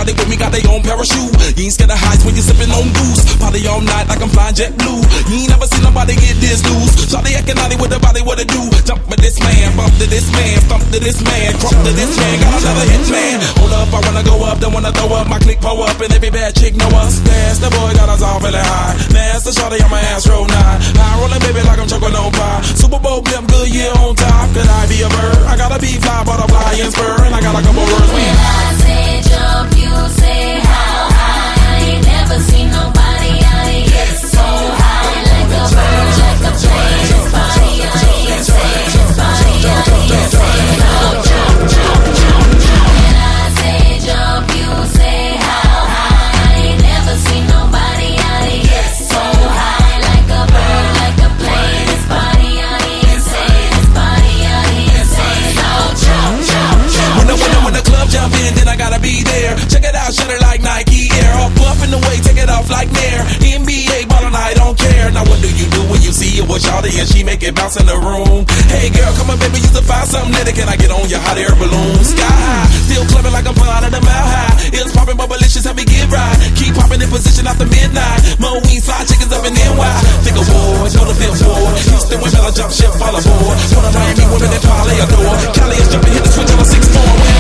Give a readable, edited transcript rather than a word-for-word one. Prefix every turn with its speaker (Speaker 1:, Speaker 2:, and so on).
Speaker 1: everybody with me got their own parachute. You ain't scared of heights when you sipping on goose. Party all night like I'm flying jet blue. You ain't never seen nobody get this loose. Shawty acting naughty with the body, what it do? Jump with this man, bump to this man, thump to this man, crump to this man. Got another hit man. Hold up, I wanna go up, don't wanna throw up. My click pull up and every bad chick know us. Dance, the boy got us all feeling high. Master Shawty on my ass roll 9. High rolling baby like I'm choking on pie. Super Bowl blimp, good year on top. Could I be a bird? I gotta be fly, butterfly and spur. And I got a couple words.
Speaker 2: When I say jump, you say how high. I ain't never seen nobody out here get so high. Like a bird, like a plane. This body out here insane. This body out here insane. Jump, jump, jump, jump. When I say jump, you say how high. I ain't never seen nobody out here get so high. Like a bird, like a plane. This body out here insane. This body out here insane. Jump, jump, jump, jump.
Speaker 1: When the club jump in, then I gotta be there. Check it out, shut it like Nike Air. All buff in the way, take it off like Nair. NBA ballin', I don't care. Now what do you do when you see it with Shawty and she make it bounce in the room? Hey girl, come on baby, you to find something that can I get on your hot air balloon? Sky high, still clubbing like I'm flying at a mile high. It's popping, but malicious, help me get right. Keep popping in position after midnight. Mo wings, fly chickens up in NY. Think of war, go to Fifth Ward. Houston women, I jump ship, fall aboard. One of Miami women that parlay adore. Cali is jumping, hit the switch on a 6-4.